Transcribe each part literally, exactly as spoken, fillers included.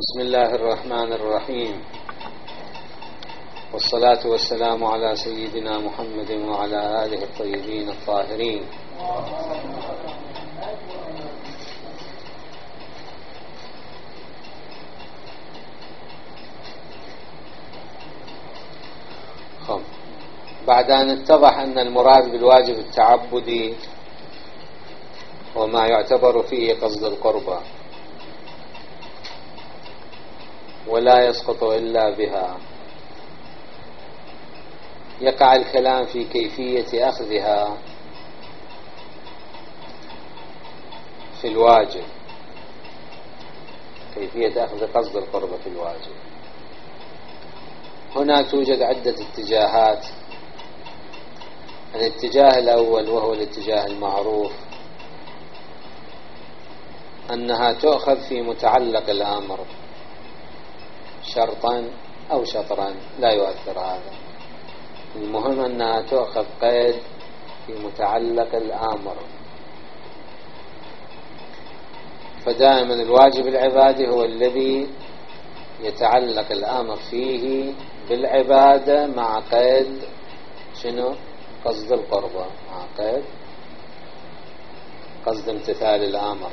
بسم الله الرحمن الرحيم، والصلاة والسلام على سيدنا محمد وعلى آله الطيبين الطاهرين. خم. بعد أن اتضح أن المراد بالواجب التعبدي وما يعتبر فيه قصد القربى ولا يسقط إلا بها، يقع الكلام في كيفية أخذها في الواجب، كيفية أخذ قصد القربى في الواجب. هنا توجد عدة اتجاهات. الاتجاه الأول وهو الاتجاه المعروف أنها تؤخذ في متعلق الأمر شرطا أو شطرا، لا يؤثر هذا، المهم أنها تؤخذ قيد في متعلق الأمر. فدائما الواجب العبادي هو الذي يتعلق الأمر فيه بالعبادة مع قيد شنو؟ قصد القربة، مع قيد قصد امتثال الأمر.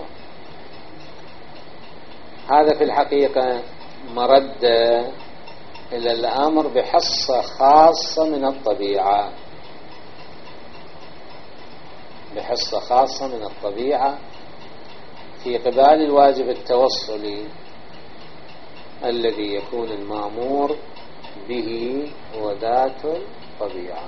هذا في الحقيقة مرد إلى الأمر بحصة خاصة من الطبيعة، بحصة خاصة من الطبيعة في قبال الواجب التوصلي الذي يكون المأمور به هو ذات الطبيعة.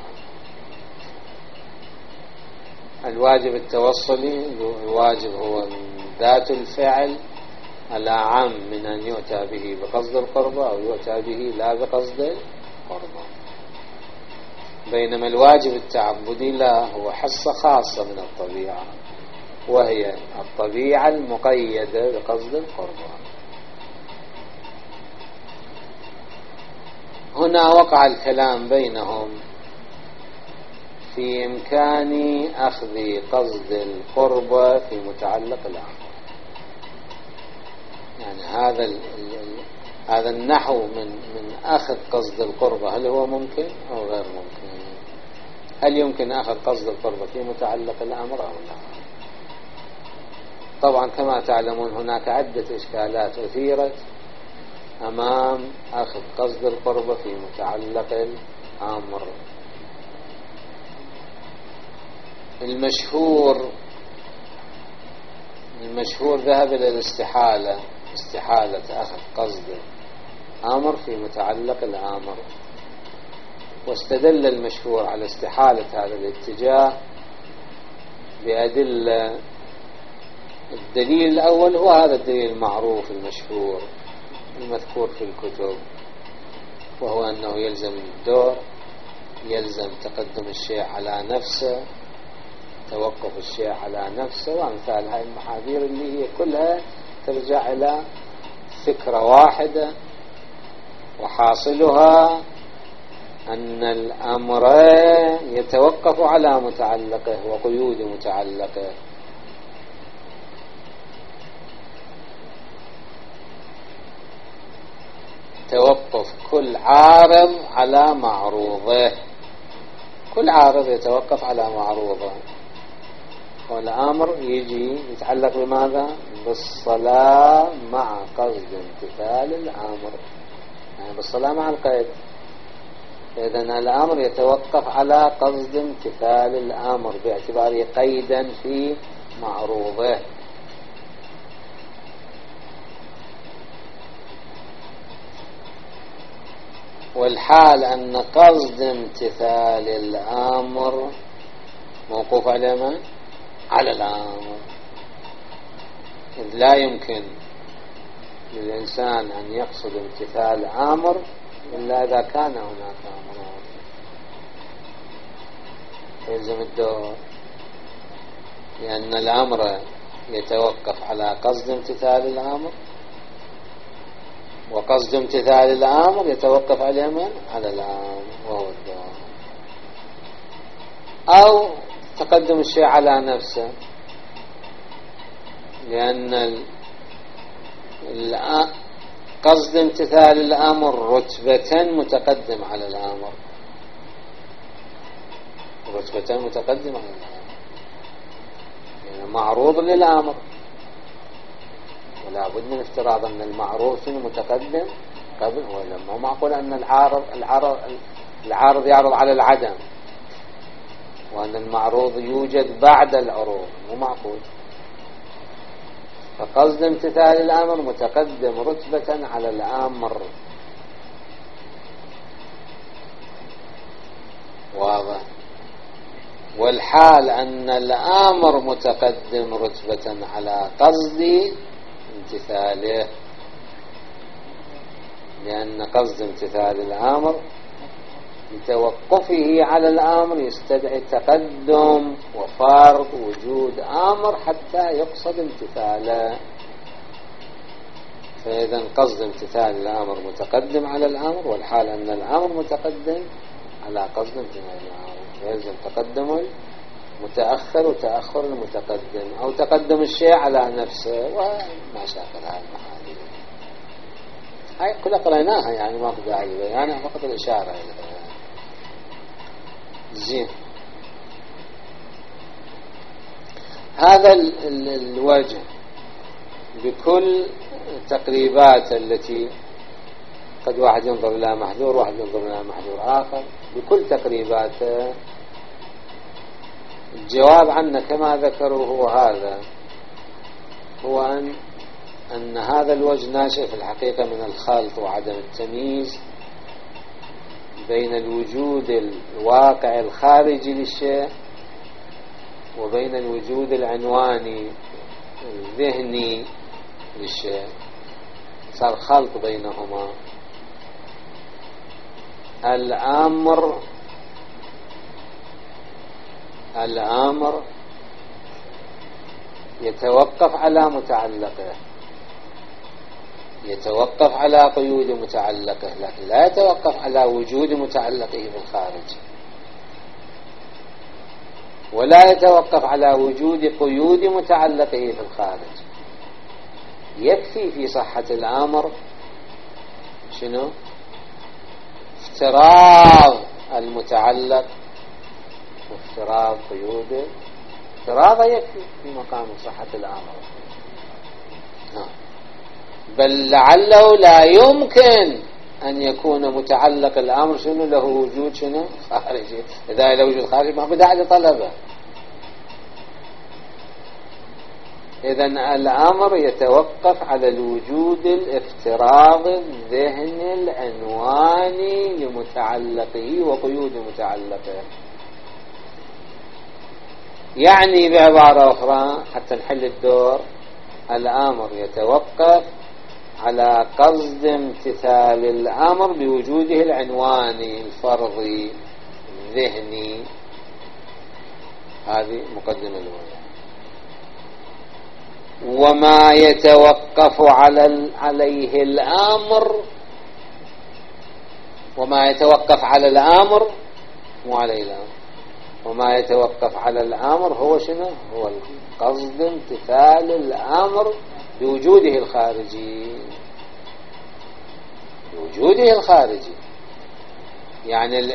الواجب التوصلي الواجب هو ذات الفعل الأعم من أن يؤتى به بقصد القربة أو يؤتى به لا بقصد القربة، بينما الواجب التعبدي لا، هو حصة خاصة من الطبيعة وهي الطبيعة المقيدة بقصد القربة. هنا وقع الكلام بينهم في إمكان أخذ قصد القربة في متعلق الأمر. يعني هذا ال ال هذا النحو من من أخذ قصد القربة، هل هو ممكن أو غير ممكن؟ هل يمكن أخذ قصد القربة في متعلق الأمر أو لا؟ طبعا كما تعلمون هناك عدة إشكالات أثيرت أمام أخذ قصد القربة في متعلق الأمر. المشهور المشهور ذهب إلى الاستحالة، استحالة أخذ قصد أمر في متعلق الأمر، واستدل المشهور على استحالة هذا الاتجاه بأدلة. الدليل الأول هو هذا الدليل المعروف المشهور المذكور في الكتب، وهو أنه يلزم الدور، يلزم تقدم الشيء على نفسه، توقف الشيء على نفسه، وأمثال هاي المحاذير اللي هي كلها ترجع إلى فكرة واحدة، وحاصلها أن الأمر يتوقف على متعلقه وقيود متعلقه. توقف كل عارض على معروضه، كل عارض يتوقف على معروضه، والأمر يجي يتعلق بماذا؟ بالصلاة مع قصد امتثال الأمر، يعني بالصلاة مع القيد. إذن الأمر يتوقف على قصد امتثال الأمر باعتباره قيدا في معروضه. والحال أن قصد امتثال الأمر موقوف على من؟ على الأمر، إذ لا يمكن للإنسان أن يقصد امتثال أمر إلا إذا كان هناك أمر، يلزم الدور، لأن الأمر يتوقف على قصد امتثال الأمر، وقصد امتثال الأمر يتوقف على من؟ على الأمر وهو الدور. أو تقدم الشيء على نفسه، لأن قصد امتثال الأمر رتبة متقدم على الأمر، رتبة متقدم على الأمر، يعني معروض للأمر، ولا بد من افتراض أن المعروض متقدم قبل، ولا مو معقول أن العارض العارض العارض يعرض على العدم، وأن المعروض يوجد بعد العروض، مو معقول. فقصد امتثال الأمر متقدم رتبة على الأمر. واضح. والحال أن الأمر متقدم رتبة على قصد امتثاله، لأن قصد امتثال الأمر لتوقفه على الأمر يستدعي تقدم وفرض وجود أمر حتى يقصد امتثاله. فإذا قصد امتثال الأمر متقدم على الأمر، والحال أن الأمر متقدم على قصد امتثال الأمر، يلزم تقدم المتأخر وتأخر المتقدم، أو تقدم الشيء على نفسه، وما شاكل هذه المحاذير. هاي كلها قرأناها، يعني ما في داعي بيانها، فقط الإشارة إليها. زين. هذا الوجه بكل التقريبات التي قد واحد ينظر إلى محذور، واحد ينظر إلى محذور آخر، بكل تقريباته الجواب عنه كما ذكروا هو هذا، هو أن أن هذا الوجه ناشئ في الحقيقة من الخلط وعدم التمييز بين الوجود الواقع الخارجي للشيء وبين الوجود العنواني الذهني للشيء، صار خلط بينهما. الأمر الأمر يتوقف على متعلقه، يتوقف على قيود متعلقه، لكن لا يتوقف على وجود متعلقه في الخارج، ولا يتوقف على وجود قيود متعلقه في الخارج. يكفي في صحة الأمر شنو؟ افتراض المتعلق وافتراض قيوده، افتراضه يكفي في مقام صحة الأمر. ها. بل لعله لا يمكن أن يكون متعلق الأمر شنو له وجود شنو خارجي، إذا له وجود خارجي ما بدأ لطلبه. إذن الأمر يتوقف على الوجود الافتراض الذهني العنواني لمتعلقه وقيود متعلقه. يعني بعبارة أخرى حتى نحل الدور، الأمر يتوقف على قصد امتثال الأمر بوجوده العنواني الفرضي الذهني. هذه مقدمة الأولى. وما يتوقف على عليه الأمر، وما يتوقف على الأمر مو عليه الأمر، وما يتوقف على الأمر هو شنو؟ هو قصد امتثال الأمر بوجوده الخارجي، بوجوده الخارجي. يعني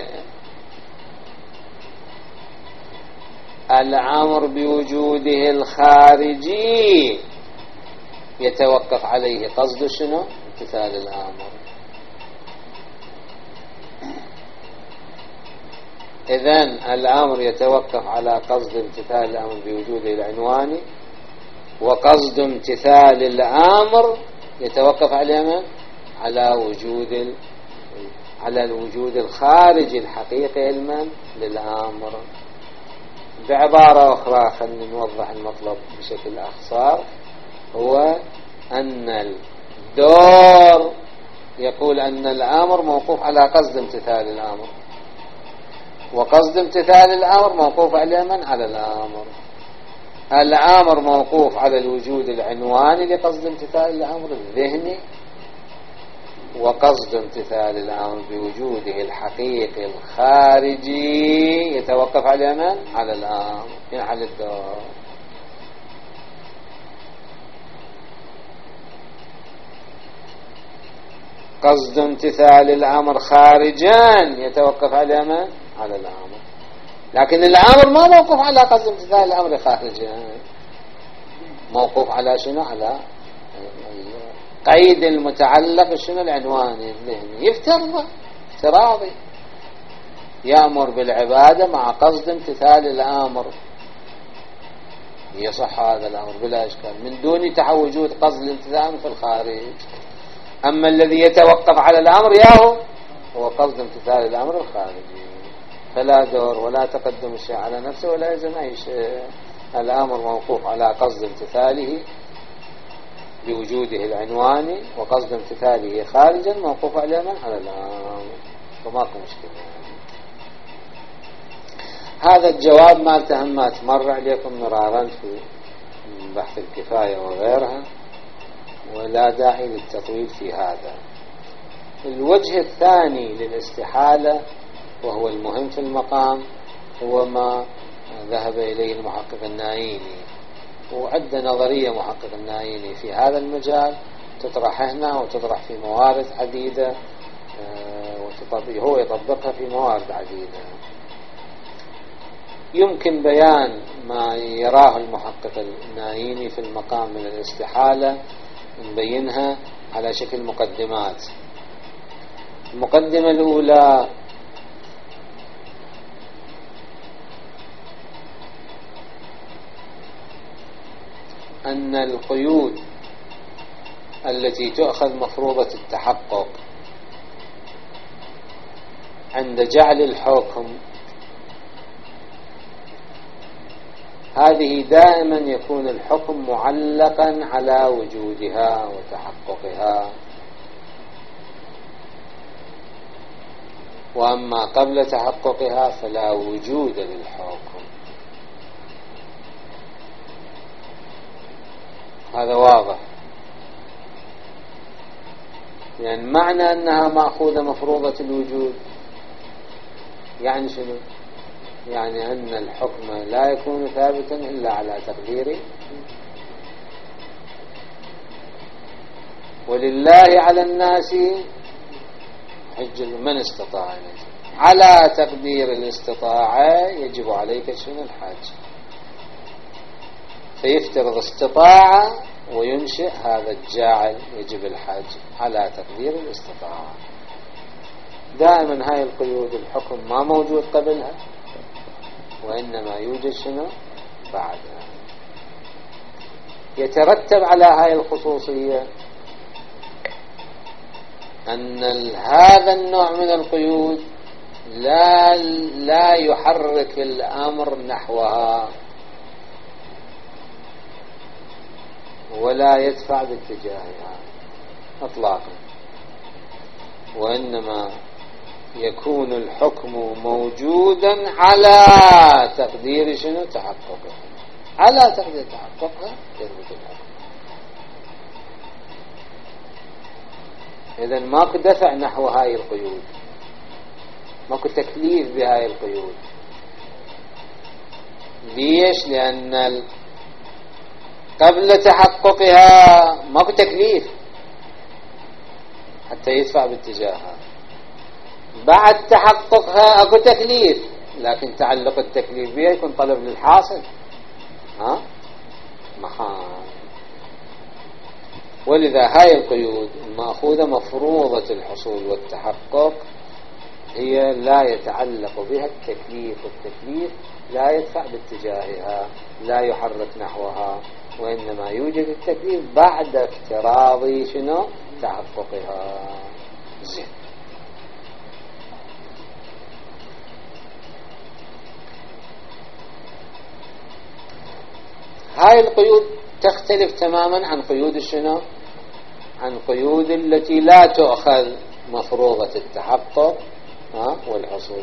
الأمر بوجوده الخارجي يتوقف عليه قصد شنو؟ امتثال الأمر. إذن الأمر يتوقف على قصد امتثال الأمر بوجوده العنواني، وقصد امتثال الأمر يتوقف على من؟ على وجود على الوجود الخارجي الحقيقي المن للأمر. بعبارة أخرى خلينا نوضح المطلب بشكل أخصر، هو أن الدور يقول أن الأمر موقوف على قصد امتثال الأمر، وقصد امتثال الأمر موقوف على من؟ على الأمر. الأمر موقوف على الوجود العنواني لقصد امتثال الأمر الذهني، وقصد امتثال الأمر بوجوده الحقيقي الخارجي يتوقف على من؟ على الأمر، يعني على الدور. قصد امتثال الأمر خارجا يتوقف على من؟ على الأمر. لكن الأمر ما موقف على قصد امتثال الأمر خارجا، موقوف على شنو؟ على قيد المتعلق شنو؟ العنواني الذهني. يفترض افتراضي يأمر بالعبادة مع قصد امتثال الأمر، يصح هذا الأمر بلا إشكال من دون وجود قصد الامتثال في الخارج. أما الذي يتوقف على الأمر ياهو هو قصد امتثال الأمر الخارجي، فلا دور ولا تقدم الشيء على نفسه ولا يلزم أي شيء. الأمر موقوف على قصد امتثاله بوجوده العنواني، وقصد امتثاله خارجا موقوف على من؟ على الأمر، فماكو مشكلة. هذا الجواب ما تهمت مر عليكم مرارا في بحث الكفاية وغيرها، ولا داعي للتطويل في هذا. الوجه الثاني للاستحالة وهو المهم في المقام هو ما ذهب إليه المحقق النايني، وعد نظرية محقق النايني في هذا المجال تطرح هنا وتطرح في موارد عديدة، هو يطبقها في موارد عديدة. يمكن بيان ما يراه المحقق النايني في المقام من الاستحالة نبينها على شكل مقدمات. المقدمة الأولى: أن القيود التي تؤخذ مفروضة التحقق عند جعل الحكم هذه دائما يكون الحكم معلقا على وجودها وتحققها، وأما قبل تحققها فلا وجود للحكم. هذا واضح، يعني معنى أنها مأخوذة مفروضة الوجود يعني شنو؟ يعني أن الحكم لا يكون ثابتا إلا على تقديره، ولله على الناس حج من استطاع. على تقدير الاستطاعة يجب عليك شنو؟ الحج. فيفترض استطاعة وينشئ هذا الجاعل يجب الحج على تقدير الاستطاعة. دائما هاي القيود الحكم ما موجود قبلها، وإنما يوجد شنو؟ بعدها. يترتب على هاي الخصوصية أن هذا النوع من القيود لا لا يحرك الأمر نحوها ولا يدفع باتجاهها اطلاقا، وإنما يكون الحكم موجودا على تقدير شنو؟ تحققها. على تقدير تحققها يثبت الحكم. إذن ماكو دفع نحو هاي القيود، ماكو تكليف بهاي القيود. ليش؟ لأن قبل تحققها ماكو تكليف حتى يدفع باتجاهها. بعد تحققها اكو تكليف، لكن تعلق التكليف بها يكون طلب للحاصل، ها محال. ولذا هاي القيود المأخوذة مفروضة الحصول والتحقق هي لا يتعلق بها التكليف، والتكليف لا يدفع باتجاهها، لا يحرك نحوها، وإنما يوجد التكليف بعد افتراض شنو؟ تحققها. زين. هاي القيود تختلف تماما عن قيود الشنو؟ عن قيود التي لا تؤخذ مفروضة التحقق ها والحصول.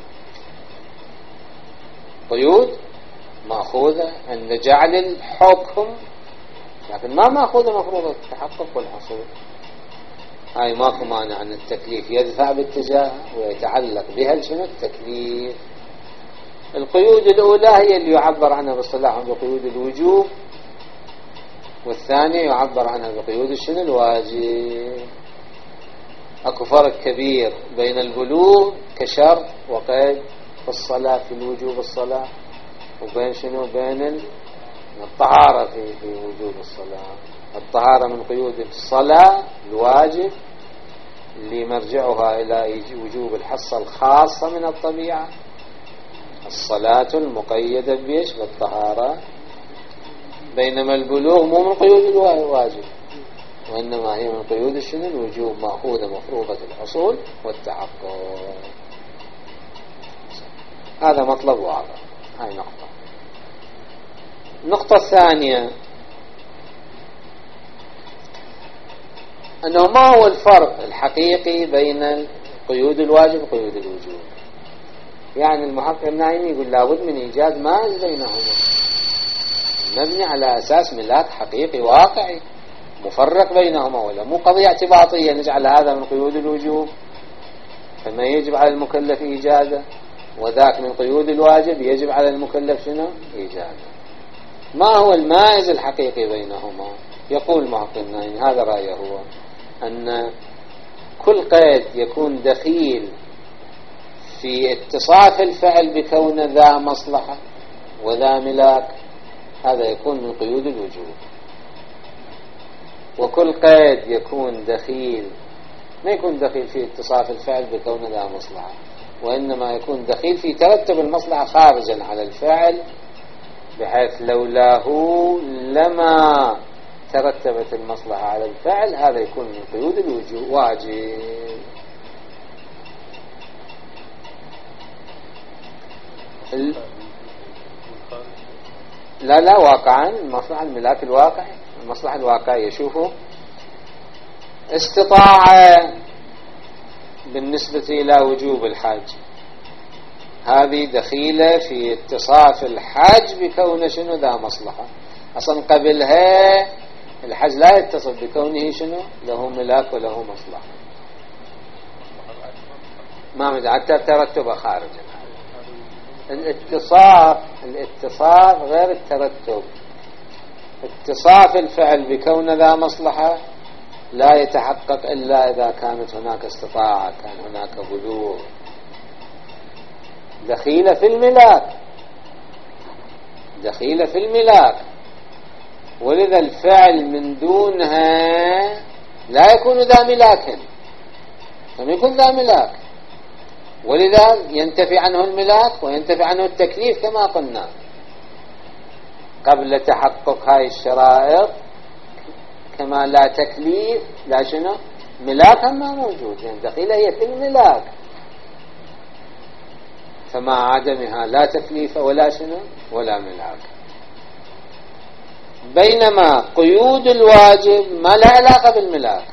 قيود مأخوذة عند جعل الحكم، لكن ما مأخوذة مفروضة التحقق والحصول. هاي ماكو مانع عن التكليف يدفع باتجاه ويتعلق بها شنو؟ التكليف. القيود الأولى هي اللي يعبر عنها باصطلاح بقيود الوجوب، والثانية يعبر عنها بقيود الشنو؟ الواجب. واكو فرق كبير بين البلوغ كشرط وقيد في الصلاة في الوجوب الصلاة، وبين شنو بين الطهارة في في وجوب الصلاة. الطهارة من قيود الصلاة الواجب اللي مرجعها إلى وجوب الحصة الخاصة من الطبيعة، الصلاة المقيدة بيش بالطهارة. بينما البلوغ مو من قيود الواجب، وإنما هي من قيود الشنو الوجوب، مأخوذة مفروضة الحصول والتحقق. هذا مطلب واضح. هاي نقطة. النقطة الثانية أنه ما هو الفرق الحقيقي بين قيود الواجب وقيود الوجوب. يعني المحقق النايمي يقول لابد من إيجاد مائز بينهما مبني على أساس ملاك حقيقي واقعي مفرق بينهما، ولا مو قضية اعتباطية نجعل هذا من قيود الوجوب فما يجب على المكلف إيجاده، وذاك من قيود الواجب يجب على المكلف شنو إيجاده. ما هو المائز الحقيقي بينهما؟ يقول المحقق النايمي هذا رأيه هو أن كل قيد يكون دخيل في اتصاف الفعل بكون ذا مصلحة وذا ملاك، هذا يكون من قيود الوجوب. وكل قيد يكون دخيل ما يكون دخيل في اتصاف الفعل بكون ذا مصلحة، وإنما يكون دخيل في ترتب المصلحة خارجا على الفعل، بحيث لولاه لما ترتبت المصلحة على الفعل، هذا يكون من قيود الوجوب واجب. لا لا واقعا المصلحة الملاك الواقعي، المصلحة الواقعية. شوفوا استطاعة بالنسبة إلى وجوب الحج، هذه دخيلة في اتصاف الحج بكون شنو ذا مصلحة. أصلا قبلها الحج لا يتصف بكونه شنو له ملاك وله مصلحة، ما مدى حتى ترتب خارجا. الاتصاف الاتصاف غير الترتب. اتصاف الفعل بكون ذا مصلحة لا يتحقق إلا إذا كانت هناك استطاعة، كان هناك بلوغ، دخيلة في الملاك، دخيلة في الملاك. ولذا الفعل من دونها لا يكون ذا ملاك، لم يكن ذا ملاك، ولذا ينتفي عنه الملاك وينتفي عنه التكليف كما قلنا قبل تحقق هاي الشرائط. كما لا تكليف لا شنو ملاك ما موجود، يعني دخيلة هي في الملاك، فمع عدمها لا تكليف ولا شنو ولا ملاك. بينما قيود الواجب ما لا علاقة بالملاك،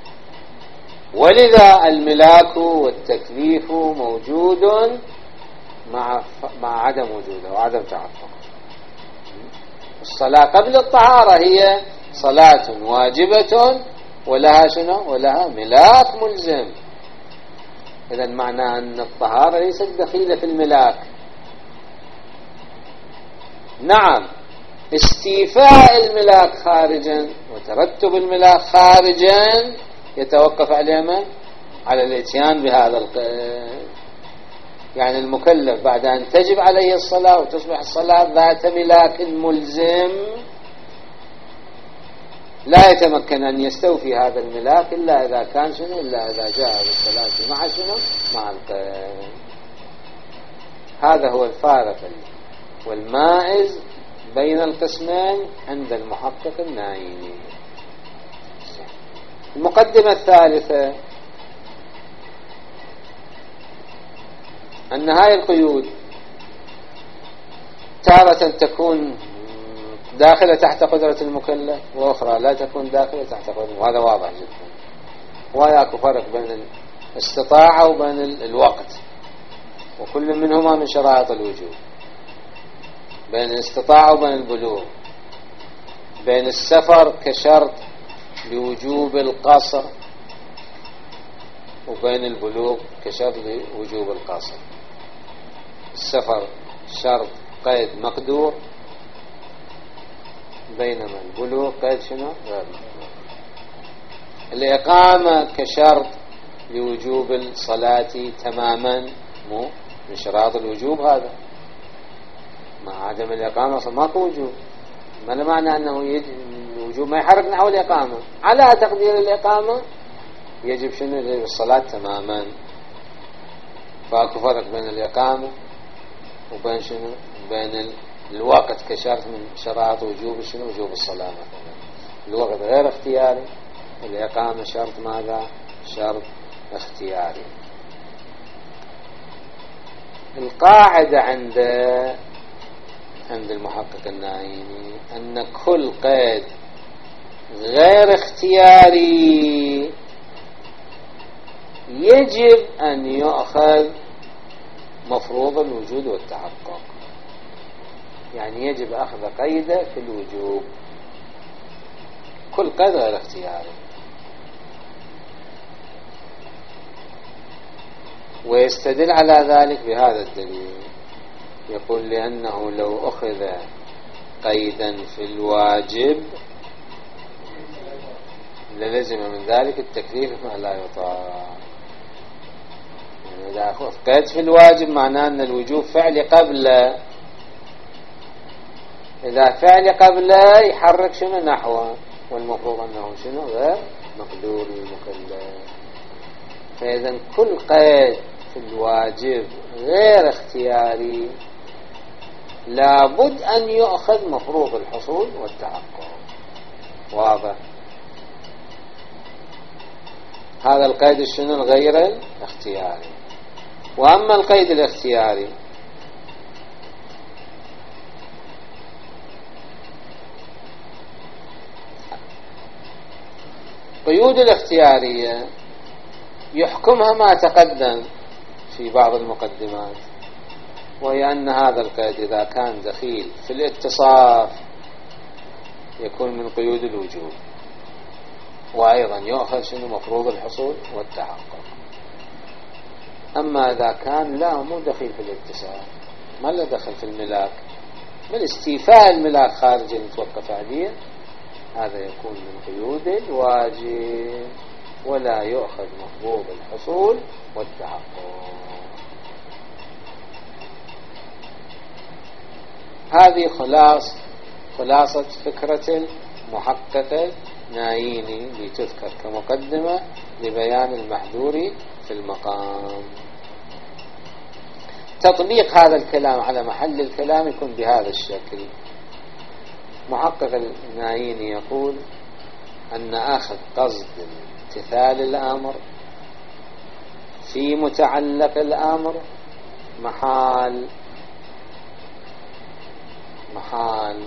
ولذا الملاك والتكليف موجود مع مع عدم وجوده وعدم تحققه. الصلاة قبل الطهارة هي صلاة واجبة ولها شنو ولها ملاك ملزم. إذا معنى أن الطهارة ليست دخيلة في الملاك. نعم استيفاء الملاك خارجا وترتب الملاك خارجا يتوقف على من؟ على الاتيان بهذا القيد. يعني المكلف بعد أن تجب عليه الصلاة وتصبح الصلاة ذات ملاك ملزم لا يتمكن أن يستوفي هذا الملاك إلا إذا كان شنو إلا إذا جاء بالصلاة مع شنو مع القيد. هذا هو الفارق والمائز بين القسمين عند المحقق النايمي. المقدمة الثالثة أن هاي القيود تارة تكون داخلة تحت قدرة المكلف وأخرى لا تكون داخلة تحت قدرة، وهذا واضح جدا. وياك فرق بين الاستطاعة وبين الوقت، وكل منهما من شرائط الوجوب. بين الاستطاعة وبين البلوغ، بين السفر كشرط لوجوب القصر وبين البلوغ كشرط لوجوب القصر. السفر شرط قيد مقدور، بينما البلوغ قيد شنو غير مقدور. الإقامة كشرط لوجوب الصلاة تماما، مو من شراط الوجوب هذا، مع عدم الإقامة أصلا ماكو وجوب. ما معنى أنه الوجوب ما يحرك نحو الإقامة، على تقدير الإقامة يجب شنو؟ يجب الصلاة تماما. فاكو فرق بين الإقامة وبين شنو؟ بين الوقت كشرط من شرائط وجوب شنو؟ وجوب الصلاة مثلا. الوقت غير اختياري، الإقامة شرط ماذا؟ شرط اختياري. القاعدة عند عند المحقق النايني أن كل قيد غير اختياري يجب أن يؤخذ مفروض الوجود والتحقق، يعني يجب أخذ قيده في الوجوب، كل قيد غير اختياري. ويستدل على ذلك بهذا الدليل، يقول لأنه لو أخذ قيدا في الواجب للزم من ذلك التكليف ما لا يطاق. يعني إذا أخذ قيد في الواجب معناه أن الوجوب فعل قبل، إذا فعل قبل يحرك شنو؟ نحوه، والمفروض أنه شنو؟ غير مقدور المكلف. فإذا كل قيد في الواجب غير اختياري لابد أن يؤخذ مفروض الحصول والتحقق. واضح؟ هذا القيد الشنو؟ الغير الاختياري. وأما القيد الاختياري قيود الاختيارية يحكمها ما تقدم في بعض المقدمات، وهي أن هذا القيد إذا كان دخيل في الاتصاف يكون من قيود الوجوب، وأيضا يؤخذ شنو؟ مفروض الحصول والتحقق. أما إذا كان لا مو دخيل في الاتصاف، ما له دخل في الملاك، من استيفاء الملاك خارج المتوقف عليه، هذا يكون من قيود الواجب ولا يؤخذ مفروض الحصول والتحقق. هذه خلاص خلاصة فكرة المحقق النايني لتذكر كمقدمة لبيان المحذور في المقام. تطبيق هذا الكلام على محل الكلام يكون بهذا الشكل. محقق النايني يقول أن أخذ قصد امتثال الأمر في متعلق الأمر محال محال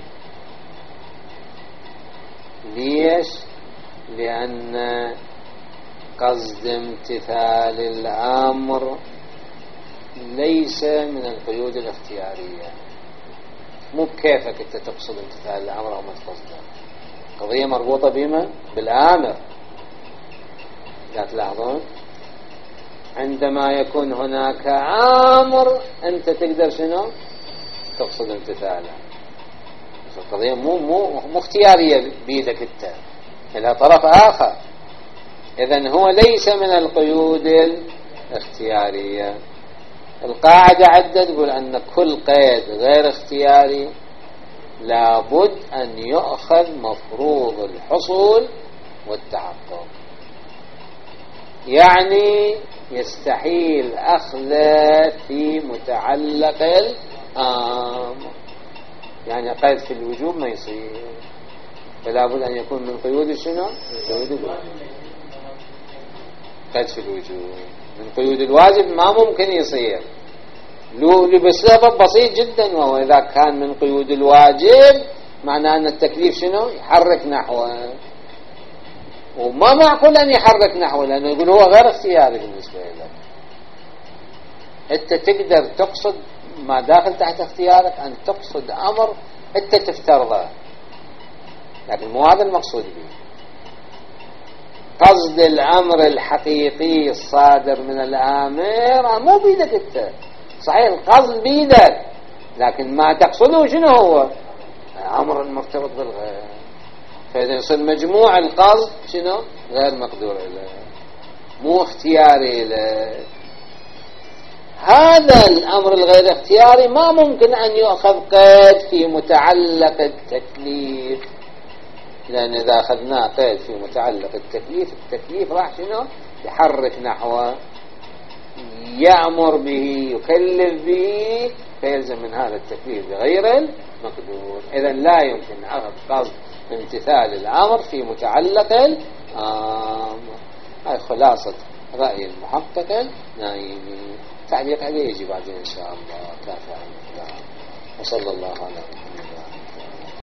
ليش؟ لأن قصد امتثال الأمر ليس من القيود الاختيارية. مو بكيفك انت تقصد امتثال الأمر أو ما تقصده، قضية مربوطة بما؟ بالآمر. لا تلاحظون عندما يكون هناك آمر أنت تقدر شنو؟ تقصد امتثاله. القضية مو مو مو اختيارية بيدك انت، لها طرف آخر. إذن هو ليس من القيود الاختيارية. القاعدة عدة تقول أن كل قيد غير اختياري لابد أن يؤخذ مفروض الحصول والتحقق، يعني يستحيل أخذه في متعلق الأمر. يعني قيد في الوجوب ما يصير، فلا بد أن يكون من قيود شنو؟ من قيود الواجب. قيد في الوجوب من قيود الواجب ما ممكن يصير بسبب بسيط جدا، وهو إذا كان من قيود الواجب معناه أن التكليف شنو؟ يحرك نحوه، وما معقول أن يحرك نحوه لأنه يقول هو غير اختياري بالنسبة لك. أنت تقدر تقصد ما داخل تحت اختيارك، أن تقصد أمر أنت تفترضه، لكن مو هذا المقصود به. قصد الأمر الحقيقي الصادر من الآمر مو بيدك أنت، صحيح القصد بيدك لكن ما تقصده شنو هو؟ أمر مرتبط بالغير، فإذا يصير مجموع القصد شنو؟ غير مقدور عليه. مو اختياري له. هذا الأمر الغير اختياري ما ممكن أن يؤخذ قيد في متعلق التكليف، لأن إذا أخذناه قيد في متعلق التكليف، التكليف راح شنو يحرك نحوه، يأمر به، يكلف به، فيلزم من هذا التكليف بغير المقدور. إذن لا يمكن أخذ قصد امتثال الأمر في متعلق الأمر. هاي خلاصة رأي المحقق النايمي. تعليق عليه يجي بعدين إن شاء الله. كافي عن الله، وصلى الله على محمد.